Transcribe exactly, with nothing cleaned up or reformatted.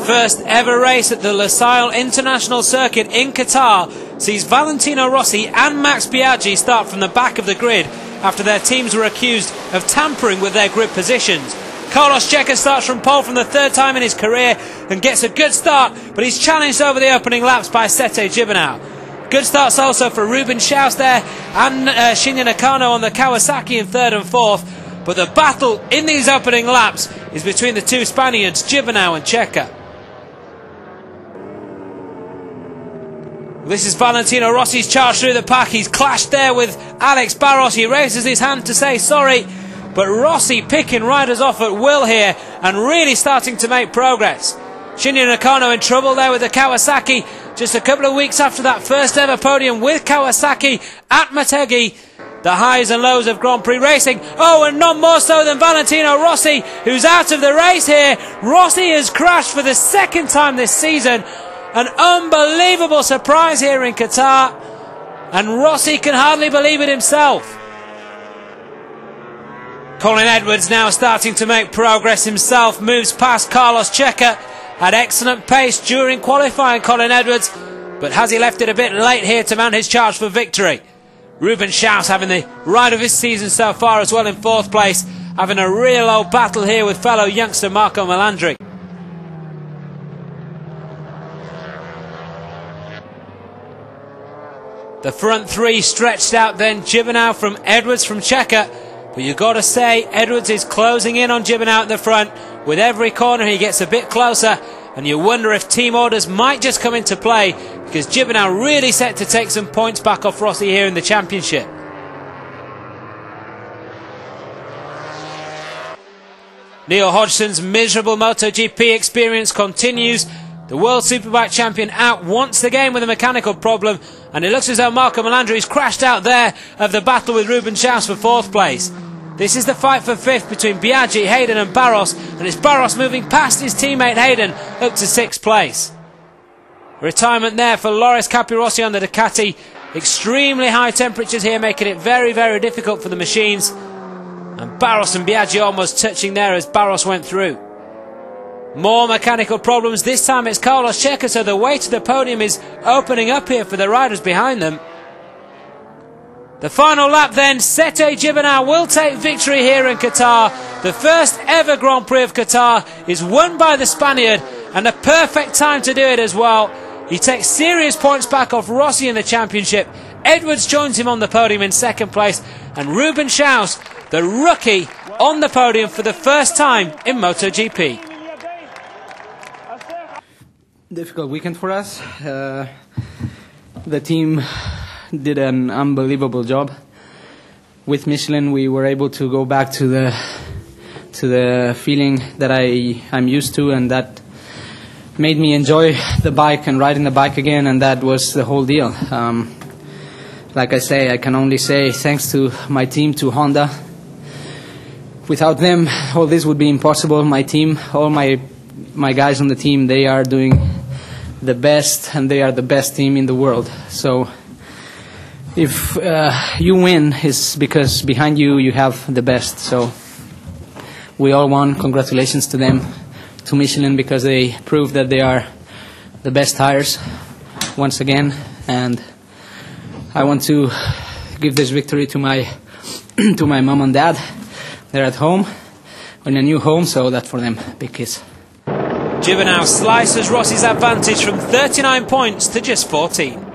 first ever race at the Lusail International Circuit in Qatar sees Valentino Rossi and Max Biaggi start from the back of the grid after their teams were accused of tampering with their grid positions. Carlos Checa starts from pole for the third time in his career and gets a good start, but he's challenged over the opening laps by Sete Gibernau. Good starts also for Ruben Schaus there and uh, Shinya Nakano on the Kawasaki in third and fourth, but the battle in these opening laps is between the two Spaniards, Gibernau and Checa. This is Valentino Rossi's charge through the pack. He's clashed there with Alex Barros. He raises his hand to say sorry, but Rossi picking riders off at will here and really starting to make progress. Shinya Nakano in trouble there with the Kawasaki just a couple of weeks after that first ever podium with Kawasaki at Motegi. The highs and lows of Grand Prix racing. Oh, and not more so than Valentino Rossi, who's out of the race here. Rossi has crashed for the second time this season. An unbelievable surprise here in Qatar, and Rossi can hardly believe it himself. Colin Edwards now starting to make progress himself, moves past Carlos Checa. Had excellent pace during qualifying, Colin Edwards, but has he left it a bit late here to mount his charge for victory? Ruben Schaus having the ride of his season so far as well in fourth place, having a real old battle here with fellow youngster Marco Melandri. The front three stretched out then, Gibernau from Edwards from Checa, but you've got to say Edwards is closing in on Gibernau at the front. With every corner he gets a bit closer, and you wonder if team orders might just come into play, because Gibernau really set to take some points back off Rossi here in the championship. Neil Hodgson's miserable MotoGP experience continues. The World Superbike champion out once again with a mechanical problem, and it looks as though Marco Melandri's crashed out there of the battle with Ruben Schaus for fourth place. This is the fight for fifth between Biaggi, Hayden and Barros, and it's Barros moving past his teammate Hayden up to sixth place. Retirement there for Loris Capirossi on the Ducati. Extremely high temperatures here, making it very, very difficult for the machines. And Barros and Biaggi almost touching there as Barros went through. More mechanical problems. This time it's Carlos Checa, so the way to the podium is opening up here for the riders behind them. The final lap then, Sete Gibernau will take victory here in Qatar. The first ever Grand Prix of Qatar is won by the Spaniard, and a perfect time to do it as well. He takes serious points back off Rossi in the championship. Edwards joins him on the podium in second place, and Ruben Schaus, the rookie, on the podium for the first time in MotoGP. Difficult weekend for us. Uh, the team did an unbelievable job. With Michelin, we were able to go back to the to the feeling that I I'm used to, and that made me enjoy the bike and riding the bike again. And that was the whole deal. Um, like I say, I can only say thanks to my team, to Honda. Without them, all this would be impossible. My team, all my my guys on the team, they are doing the best, and they are the best team in the world. So if uh, you win, it's because behind you you have the best. So we all won. Congratulations to them, to Michelin, because they proved that they are the best tires once again. And I want to give this victory to my to my mom and dad. They're at home in a new home, so that's for them. Big kiss. Gibernau slices Rossi's advantage from thirty-nine points to just fourteen.